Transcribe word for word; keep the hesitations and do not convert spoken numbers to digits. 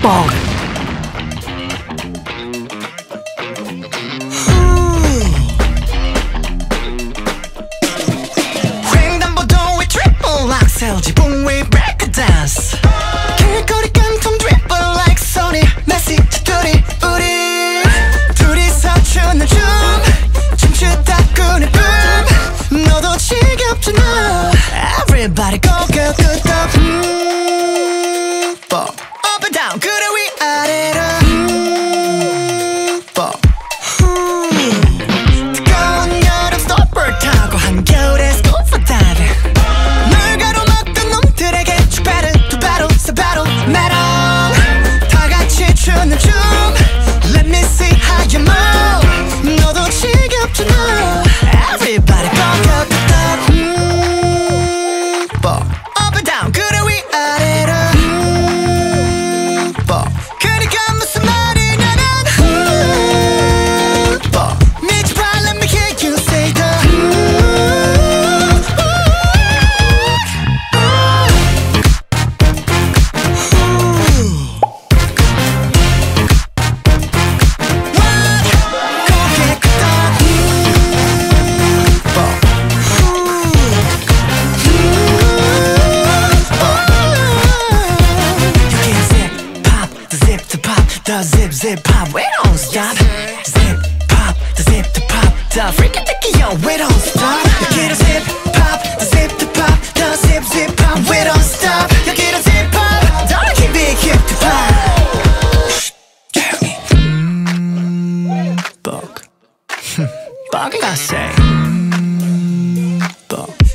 뻑. 횡단보도에 트리플 악셀 지붕 위 브레이크 댄스 길거리 깡통 드리블 like 소니 메시 둘이 우리 둘이서 추는 춤 춤추다 꾸는 꿈 너도 지겹잖아 Everybody go go go go 음, 뻑 Up and down 그래 위아래로 음, 뻑 음, 뜨거운 여름 스토퍼 타고 한겨울에 스쿠버 다이빙 물 가로막던 놈들에게 두 배를 두 배로 세 배로 메롱 다 같이 추는 춤 Let me see how you move 너도 지겹잖아 Everybody go go go go 음, 뻑 Up and down 그래 위아래로 음, 뻑 그러니까 무슨 말이냐면 음, 뻑 미치 봐 let me hear you say the 음, 고개 끄덕 음, 뻑 You can zip pop the zip to pop the zip zip pop we don't stop zip pop the zip to pop the freaky dicky yo we don't stop You get a zip pop the zip to pop the zip zip pop we don't stop You get a zip pop don't keep it hip to pop mm, bug bug I say mm, bug